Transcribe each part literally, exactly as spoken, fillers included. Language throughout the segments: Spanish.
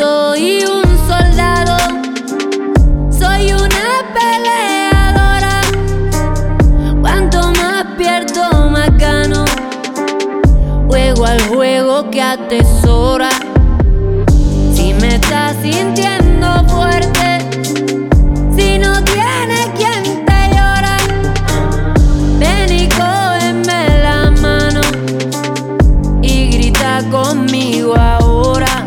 soy un soldado, soy una peleadora. Cuanto más pierdo, más gano. Juego al juego que atesora. Si me estás sintiendo fuerte, si no tienes quien te llora, ven y cógeme la mano y grita conmigo ahora.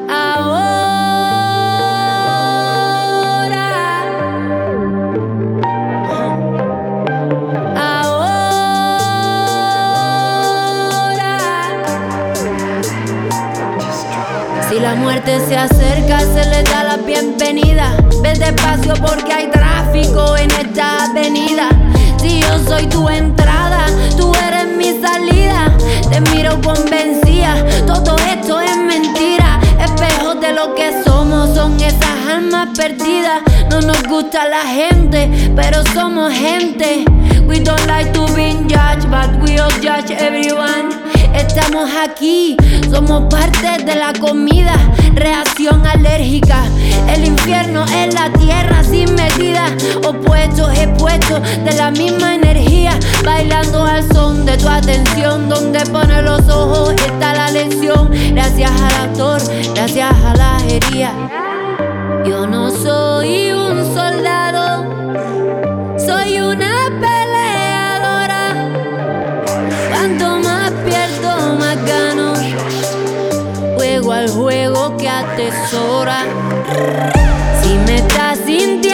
Si la muerte se acerca, se le da la bienvenida. Ve despacio porque hay tráfico en esta avenida. Si yo soy tu entrada, tú eres mi salida. Te miro convencida, todo esto es mentira. Espejos de lo que somos, son esas almas perdidas. No nos gusta la gente, pero somos gente. We don't like to be judged, but we all judge everyone. Estamos aquí, somos parte de la comida. Reacción alérgica, el infierno es la tierra sin medida. Opuestos, expuestos de la misma energía. Bailando al son de tu atención. Donde pone los ojos está la lección. Gracias al actor, gracias a la herida. Yo no soy un soldado, soy una peleadora. Cuanto más pierdo, más gano. Juego al juego que atesora. Si me estás sintiendo